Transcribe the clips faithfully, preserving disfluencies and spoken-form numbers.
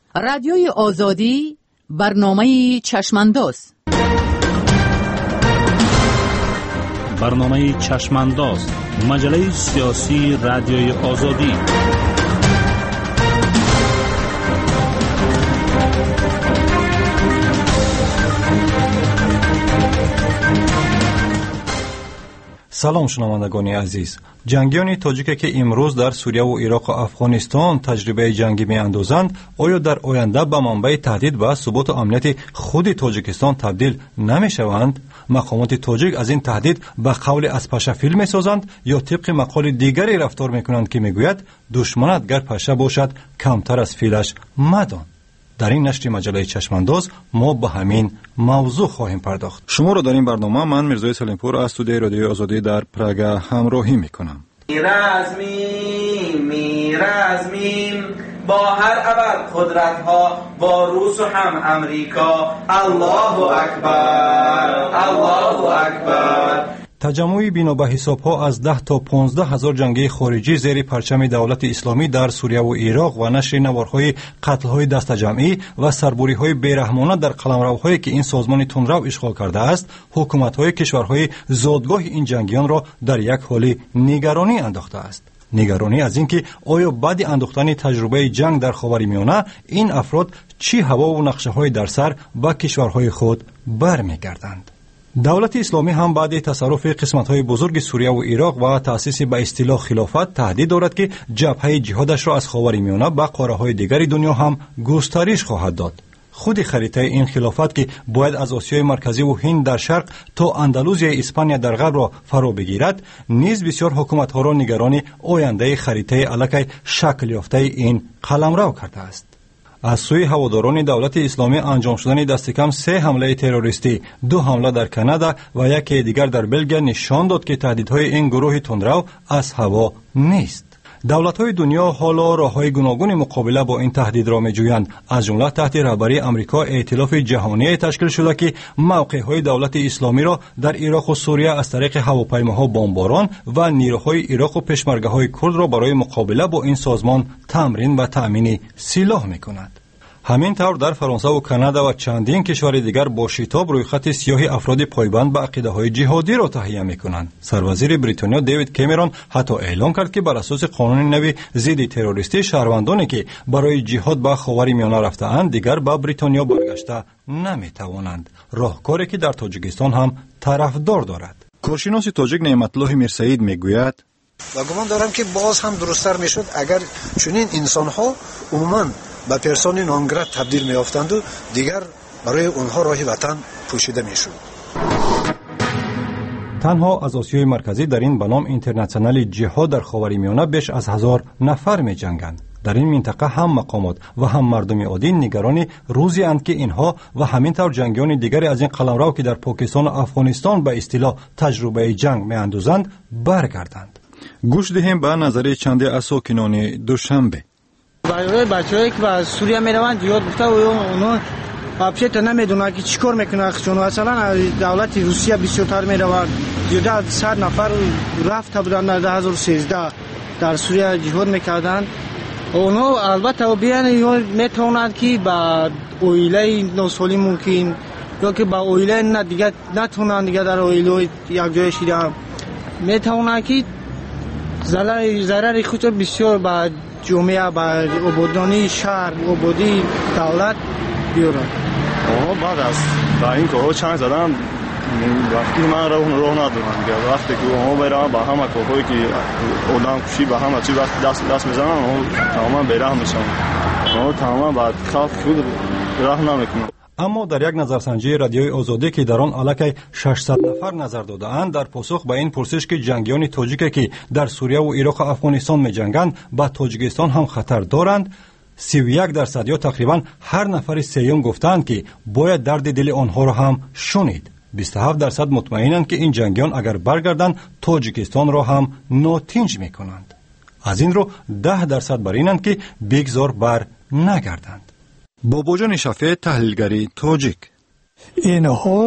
رادیوی آزادی برنامه چشمانداز. برنامه چشمانداز، مجله سیاسی رادیوی آزادی. سلام شنوندگان عزیز. جنگیان تاجیک که امروز در سوریه و عراق و افغانستان تجربه جنگی می اندازند، آیا در آینده به منبع تهدید و ثبات و امنیت خود تاجیکستان تبدیل نمی شوند؟ مقامات تاجیک از این تهدید به قول از پشه فیل می سازند یا طبق مقال دیگری رفتار می کنند که می گوید دشمنت گر پشه باشد کمتر از فیلش مدان. در این نشر مجله چشمانداز ما به همین موضوع خواهیم پرداخت. شما را در این برنامه من میرزای سلیمپور از استودیوی رادیوی آزادی در پراگ همراهی میکنم. میرزمیم میرزمیم با هر ابد قدرت ها، با روس و هم امریکا. الله اکبر الله اکبر. تجمعی بنا به حساب‌ها از ده تا پانزده هزار جنگی خارجی زیر پرچم دولت اسلامی در سوریه و عراق و نشر نوارهای قتل‌های دست جمعی و سربری‌های بیرحمانه در قلمروهایی که این سازمان تندرو اشغال کرده است، حکومت‌های کشورهای زادگاه این جنگیان را در یک حال نگرانی انداخته است. نگرانی از اینکه آیا بعد انداختن تجربه جنگ در خاورمیانه این افراد چی هوا و نقشه‌های در سر به کشورهای خود برمیگردند. دولت اسلامی هم بعد تصرف قسمت‌های بزرگ سوریه و عراق و تأسیس به اصطلاح خلافت تهدید دارد که جبهه جهادش را از خاورمیانه به قاره‌های دیگر دنیا هم گسترش خواهد داد. خود خریطه این خلافت که باید از آسیای مرکزی و هند در شرق تا اندلوزیا اسپانیا در غرب را فرا بگیرد، نیز بسیار حکومت‌ها را نگران آینده خریطه الکی شکل یافته این قلمرو کرده است. از سوی هواداران دولت اسلامی انجام شدن دست کم سه حمله تروریستی، دو حمله در کانادا و یک دیگر در بلژیم نشان داد که تهدیدهای این گروه تندرو از هوا نیست. دولت‌های دنیا حالا راه‌های گوناگون مقابله با این تهدید را می‌جویند، از جمله تحت رهبری آمریکا ائتلاف جهانی تشکیل شده که موقع‌های دولت اسلامی را در عراق و سوریه از طریق هواپیماها بمباران و نیروهای عراق و پشمرگه‌های کرد را برای مقابله با این سازمان تمرین و تأمین سلاح می‌کند. همین طور در فرانسه و کانادا و چندین کشور دیگر با شتاب روی خط سیاه افراد پایبند به عقیده‌های جهادی را تهیه می‌کنند. سروزیر بریتانیا دیوید کامرون حتی اعلام کرد که بر اساس قانون نوی ضد تروریستی شهروندانی که برای جهاد به خاورمیانه رفته‌اند دیگر به بریتانیا برگشته نمی‌توانند. راهکاری که در تاجیکستان هم طرفدار دارد. کارشناس تاجیک نعمت الله میرسعید میگوید: و گمان دارم که باز هم درست‌تر می‌شد اگر چنین انسان‌ها عموماً به پرسون نانگرات تبدیل می‌یافتند و دیگر برای اونها راه وطن پوشیده می‌شد. تنها از آسیای مرکزی در این بنام اینترنشنال جهاد در خاورمیانه بیش از هزار نفر می‌جنگند. در این منطقه هم مقامات و هم مردم عادی نگران روزی اند که اینها و همینطور جنگیان دیگری از این قلمرو که در پاکستان و افغانستان به اصطلاح تجربه جنگ می‌اندازند برگردند. گوش دهیم به نظر چند از ساکنان دوشنبه. برای بچه‌ای که از سوریه میروند یاد گفته و اونا واقعا نمیدونن که چیکار میکنن، چون مثلا دولت روسیه بسیارتر میروند، زیاده از صد نفر رفته بودن در دو هزار و سیزده در سوریه جهاد میکردن. اونا البته بیان میتونند که با اویله نوسولی ممکن یا که با اویله نه دیگه نتونن دیگه در اویله یک جای شیرم میتونن که ضرر ضرر خود بسیار با جامعه با عبودانی شهر عبودی دولت بیارن. آها بعد از با این کارها چند زدم وقتی من راه راه ندارم که وقتی که ما برام با همه کارهایی که آدم کشی با همه چی وقت دست دست میزنن اون تماما بیرحم میشن، اون تماما بعد خاک خود راه نمیکنه. اما در یک نظرسنجی رادیوی آزادی که در آن الکی ششصد نفر نظر داده‌اند، در پاسخ به این پرسش که جنگیان تاجیک که در سوریه و عراق و افغانستان می‌جنگند با تاجیکستان هم خطر دارند، سی و یک درصد یا تقریباً هر نفر سیوم گفتند که باید درد دل آنها را هم شنید. بیست و هفت درصد مطمئنند که این جنگیان اگر برگردند تاجیکستان را هم ناتنج می‌کنند. از این رو ده درصد بر اینند که بگذار بر نگردند. باباجان شفیع، تحلیلگری تاجیک: اینها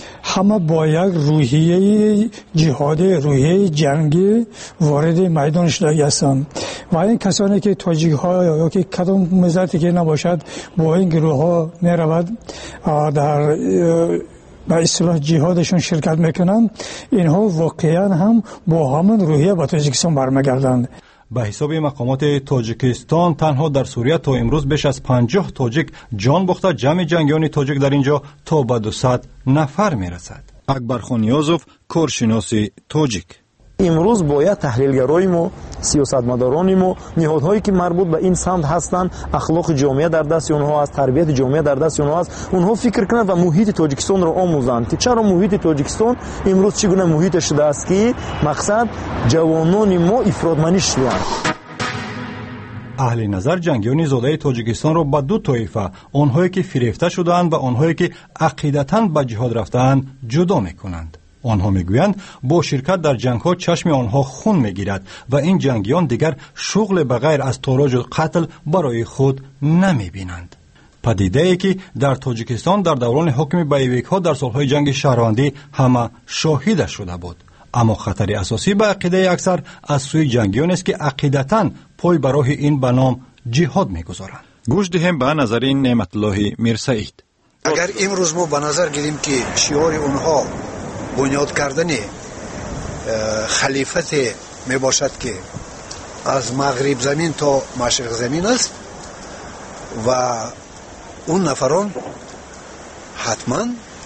همه با یک روحیه جهادی، روحیه جنگی وارد میدان شده هستند و این کسانی که تاجیک ها یا که کدام ملتی که نباشد با این گروه ها می رود در به اصطلاح جهادشون شرکت میکنن، اینها واقعا هم با همون روحیه به تاجیکستان برمیگردند. به حساب مقامات تاجیکستان تنها در سوریه تا امروز بیش از پنجاه تاجیک جان باخته، جمع جنگیان تاجیک در اینجا تا به دویست نفر میرسد. اکبرخان نیازوف، کارشناس تاجیک: امروز باید تحلیلگرای ما، سیاستمداران ما، نهادهایی که مربوط به این سمت هستند، اخلاق جامعه در دست اونها است، تربیت جامعه در دست اونها است، اونها فکر کنند و محیط تاجیکستان را آموزند که چرا محیط تاجیکستان امروز چگونه محیط شده است که مقصد جوانان ما افرادمندی شدند. اهل نظر جنگیان زاده تاجیکستان را به دو طایفه، آنهایی که فریفته شدند و آنهایی که عقیدتاً به جهاد رفتند، جدا میکنند. آنها میگویند با شرکت در جنگ ها چشم آنها خون میگیرد و این جنگیان دیگر شغل بغیر از تاراج و قتل برای خود نمیبینند. پدیده ای که در تاجیکستان در دوران حکم بایویک ها در سالهای جنگ شهروندی همه شاهد شده بود. اما خطر اساسی به عقیده اکثر از سوی جنگیان است که عقیدتاً پای برای این به نام جهاد میگذارند. گوش دهیم به نظر این نعمت الله میرسعید. اگر امروز ما به نظر گیریم که شعار اونها بنیاد کردن خلیفت می باشد که از مغرب زمین تا مشرق زمین است و اون نفران حتما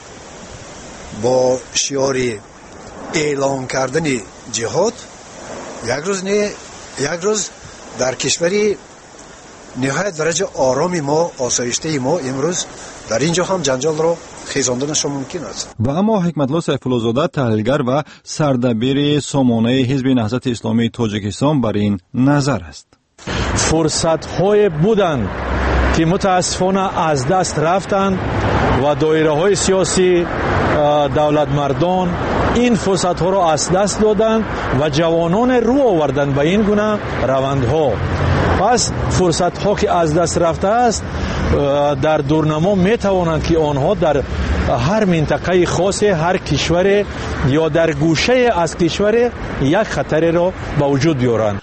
با شعار اعلان کردن جهاد یک روز نه یک روز در کشوری نهایت درجه آرامی ما، آسایشته ما امروز در اینجا هم جنجال را خیزاندنشان ممکن است. و اما حکمت الله سیف الله زاده، تحلیلگر و سردبیر سامانه حزب نهضت اسلامی تاجیکستان، بر این نظر است: فرصت های بودند که متاسفانه از دست رفتند و دایره های سیاسی، دولت مردان این فرصت ها را از دست دادند و جوانان رو آوردند به این گونه روندها. پس فرصت ها که از دست رفته است در دورنما می توانند که آنها در هر منطقه خاص هر کشور یا در گوشه از کشور یک خطر را به وجود بیارند.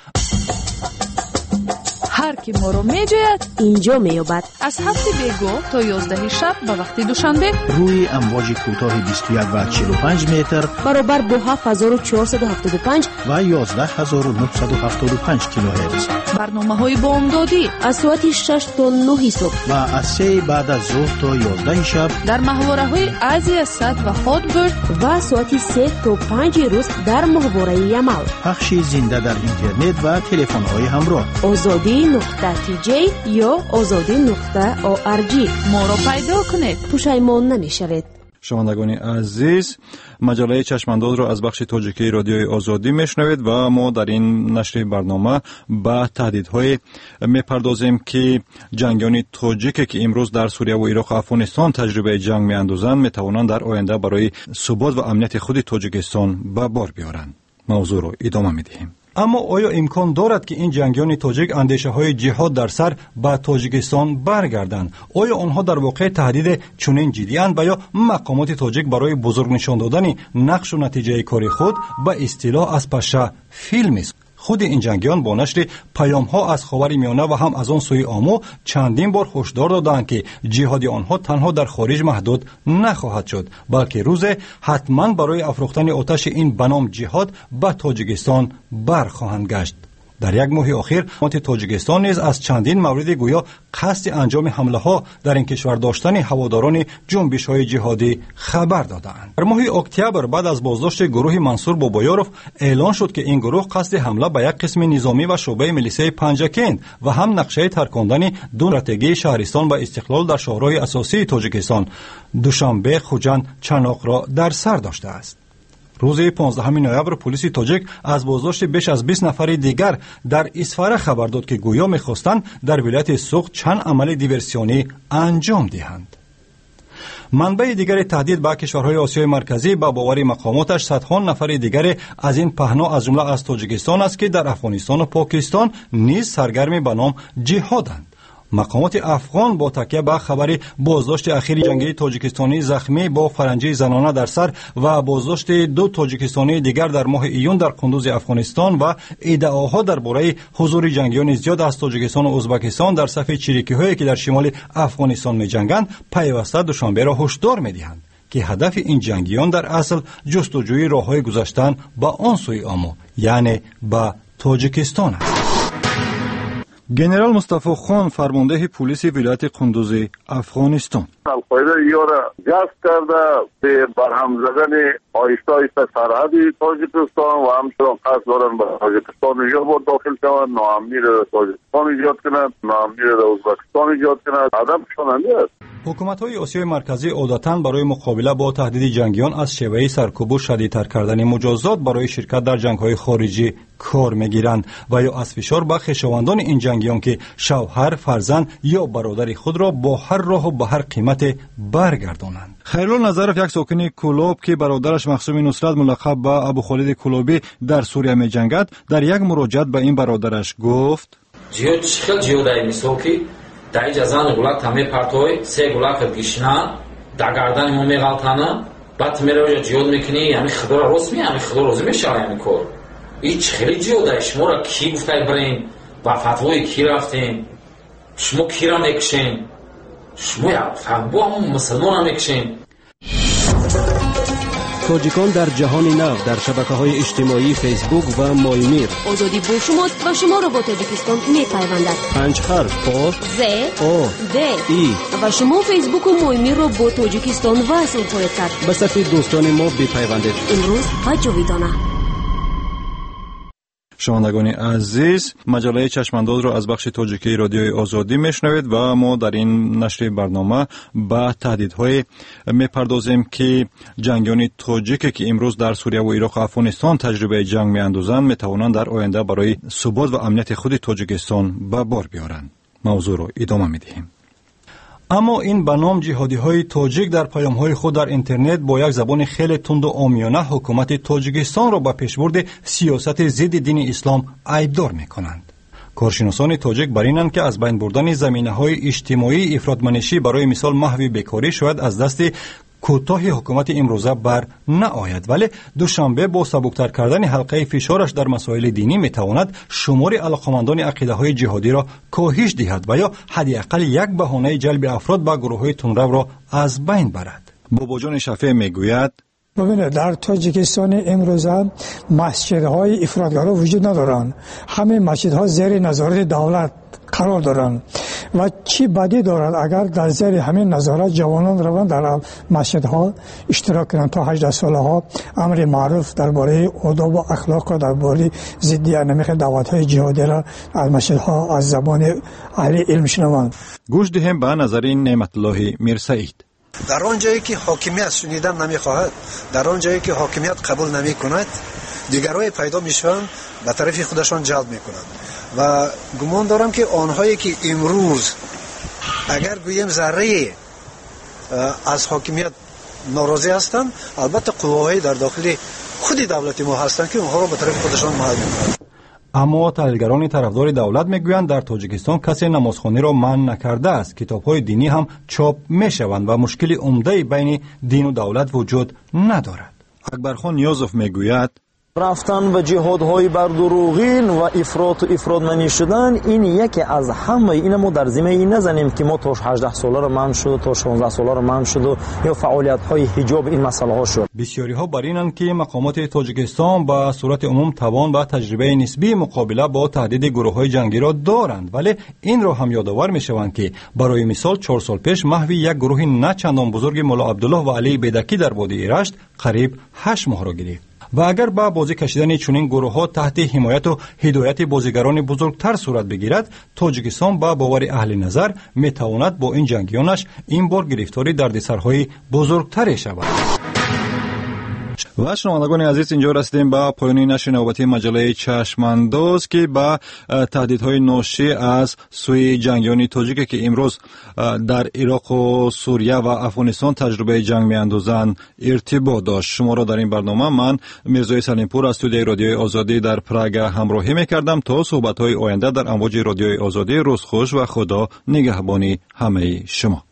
هر کی ما رو می جاید اینجا می یابد. از هفت بیگو تا یازده شب به وقت دوشنبه روی امواج کوتاه بیست و یک و چهل و پنج متر برابر با هفت هزار و چهارصد و هفتاد و پنج و یازده هزار و نهصد و هفتاد و پنج کیلوهرتز. برنامه های بامدادی از ساعت شش تا نه صبح و از سه بعد از ظهر تا یازده شب در محوره های ازی صد و هاتبرد و ساعت سه تا پنج روز در محوره یمل. پخش زنده در اینترنت و تلفن های همراه. آزادی نقطه تی جی یا آزادی نقطه او ار جی. ما را پیدا کنید، پشیمان نمیشوید. شنوندگان عزیز، مجله چشمانداز را از بخش تاجیکی رادیوی آزادی میشنوید و ما در این نشر برنامه به تهدیدهای میپردازیم که جنگیان تاجیک که امروز در سوریه و عراق و افغانستان تجربه جنگ میاندازند میتوانند در آینده برای ثبات و امنیت خود تاجیکستان به بار بیارند. موضوع را ادامه میدهیم. اما آیا امکان دارد که این جنگیان تاجیک اندیشه های جهاد در سر به تاجیکستان برگردند؟ آیا آنها در واقع تهدید چنین جدی اند و یا مقامات تاجیک برای بزرگ نشان دادن نقش و نتیجه کار خود به اصطلاح از پشه فیلم است؟ خود این جنگیان با نشر پیام ها از خاور میانه و هم از آن سوی آمو چندین بار هشدار دادند که جهاد آنها تنها در خارج محدود نخواهد شد، بلکه روز حتما برای افروختن آتش این بنام جهاد به تاجیکستان برخواهند گشت. در یک ماه اخیر حکومت تاجیکستان نیز از چندین مورد گویا قصد انجام حمله ها در این کشور داشتن هواداران جنبش های جهادی خبر دادند. در ماه اکتبر بعد از بازداشت گروه منصور بابایاروف اعلان شد که این گروه قصد حمله به یک قسم نظامی و شعبه میلیسه پنجکند و هم نقشه ترکاندن دو استراتژی شهرستان و استقلال در شهرهای اساسی تاجیکستان دوشنبه، خوجند، چناق را در سر داشته است. روز پانزدهم نوامبر پلیس تاجیک از بازداشت بیش از بیست نفر دیگر در اسفاره خبر داد که گویا می‌خواستند در ولایت سوق چند عمل دیورسیونی انجام دهند. منبع دیگر تهدید به کشورهای آسیای مرکزی به باور مقاماتش صدها نفر دیگر از این پهنا از جمله از تاجیکستان است که در افغانستان و پاکستان نیز سرگرم به نام جهادند. مقامات افغان با تکیه به خبر بازداشت اخیر جنگی تاجیکستانی زخمی با فرنگی زنانه در سر و بازداشت دو تاجیکستانی دیگر در ماه ایون در قندوز افغانستان و ادعاها درباره حضور جنگیان زیاد از تاجیکستان و ازبکستان در صف چریکی‌هایی که در شمال افغانستان می‌جنگند پیوسته دوشنبه را هشدار می‌دهند که هدف این جنگیان در اصل جستجوی راه‌های گذشتن به آن سوی آمو، یعنی به تاجیکستان است. گنرال مصطفی خان فرمانده پلیس ولایت قندوز افغانستان القاعده یارا جست کرده به برهم زدن آیسته آیسته سرحد تاجیکستان و همچنان قصد دارن به تاجیکستان ایجاد بود داخل شوند، ناامنی را تاجیکستان ایجاد کنند، ناامنی را ازبکستان ایجاد کنند. هدفشان همین است. حکومت‌های آسیای مرکزی عادتاً برای مقابله با تهدید جنگیان از شیوه سرکوب و شدیدتر کردن مجازات برای شرکت در جنگ‌های خارجی کار می‌گیرند و یا از فشار به خویشاوندان این جنگیان که شوهر، فرزند یا برادر خود را با هر راه و به هر قیمت برگردانند. خیرالله نظرف یک ساکن کلوب که برادرش مخصوم نصرت ملقب به ابو خالد کلوبی در سوریه می‌جنگد در یک مراجعت به این برادرش گفت: جیو چخل جیو دای میسوکی دای جزان گولات تامه پارتوی سه گولات گیشنا داگاردن مو میغالتانا بعد میره جیو میکنی یعنی خبر رسمی یعنی خبر روزی میشه یعنی کور هیچ خیلی جیو دای شما را کی گفتای برین با فتوای کی رفتین شما کی را میکشین شما یا فهمو هم مسلمان هم میکشین. تاجیکان در جهان نو در شبکه‌های اجتماعی فیسبوک و مایمیر. آزادی با شما و شما را با تاجیکستان می‌پیوندد. پنج حرف آ ز او د ای و شما فیسبوک و مایمیر را با تاجیکستان وصل خواهید کرد. به صفحه دوستان ما بپیوندید. امروز ها جاویدانه. شنوندگان عزیز، مجله چشمانداز را از بخش تاجیکی رادیوی آزادی میشنوید و ما در این نشر برنامه به تهدیدهای میپردازیم که جنگیان تاجیک که امروز در سوریه و عراق و افغانستان تجربه جنگ میاندازند میتوانند در آینده برای ثبات و امنیت خود تاجیکستان به بار بیارند. موضوع را ادامه میدهیم. اما این به نام جهادی‌های تاجیک در پیام‌های خود در اینترنت با یک زبان خیلی تند و عامیانه حکومت تاجیکستان را به پیشبرد سیاست ضد دین اسلام عیبدار می‌کنند. کارشناسان تاجیک بر اینند که از بین بردن زمینه‌های اجتماعی افراطمنشی برای مثال محو بیکاری شاید از دست کوتاه حکومت امروزه بر نآید، ولی دوشنبه با سبکتر کردن حلقه فشارش در مسائل دینی میتواند شمار علاقمندان عقیده‌های جهادی را کاهش دهد و یا حداقل یک بهانه جلب افراد به گروه‌های تندرو را از بین برد. بابا جان شفیع میگوید: ببینید در تاجیکستان امروزه مسجدهای افراطگرا وجود ندارند. همه مسجدها زیر نظارت دولت قرار دارند و چی بدی دارد اگر در زیر همین نظارت جوانان روند در مسجدها اشتراک کنند تا هجده ساله ها امر معروف درباره آداب و اخلاق و درباره ضد انمیق دعوت‌های جهادی را از مسجدها از زبان اهل علم شنوند. گوش دهیم به نظر نعمت الله میرسعید. در آن جایی که حاکمیت شنیدن نمیخواهد، در آن جایی که حاکمیت قبول نمی کند، دیگرای پیدا میشوند به طرف خودشان جلب میکنند و گمان دارم که آنهایی که امروز اگر گوییم ذره از حاکمیت ناراضی هستند، البته قواهای در داخل خود دولت ما هستند که اونها را به طرف خودشان محل میکنند. اما تحلیلگران طرفدار دولت میگویند در تاجیکستان کسی نمازخوانی را منع نکرده است. کتاب‌های دینی هم چاپ میشوند و مشکل عمده بین دین و دولت وجود ندارد. اکبرخان نیازوف میگوید: رفتن و جهادهای بر دروغین و افراط و افراطمنی شدن این یکی از همه. این ما در زمینه این نزنیم که ما تا هجده ساله رو من شد تا شانزده ساله رو من شد یا فعالیت های حجاب این مسئله ها شد. بسیاری ها بر اینند که مقامات تاجیکستان به صورت عموم توان و تجربه نسبی مقابله با تهدید گروه های جنگی را دارند، ولی این را هم یادآور میشوند که برای مثال چهار سال پیش محو یک گروه نه چندان بزرگ مولا عبدالله و علی بیدکی در وادی رشت قریب هشت ماه را گرفت. و اگر با بازی کشیدن چنین گروه‌ها تحت حمایت و هدایت بازیگران بزرگتر صورت بگیرد، تاجیکستان با باور اهل نظر میتواند با این جنگیانش این بار گرفتاری دردسرهای بزرگتری شود. و شنوندگان عزیز، اینجا رسیدیم به پایان نشر نوبتی مجله چشمانداز که با تهدیدهای ناشی از سوی جنگیان تاجیک که امروز در عراق و سوریه و افغانستان تجربه جنگ میاندازند ارتباط داشت. شما را در این برنامه من میرزای سلیمپور از استودیوی رادیوی آزادی در پراگ همراهی میکردم. تا صحبت‌های آینده در امواج رادیوی آزادی، روز خوش و خدا نگهبانی همه شما.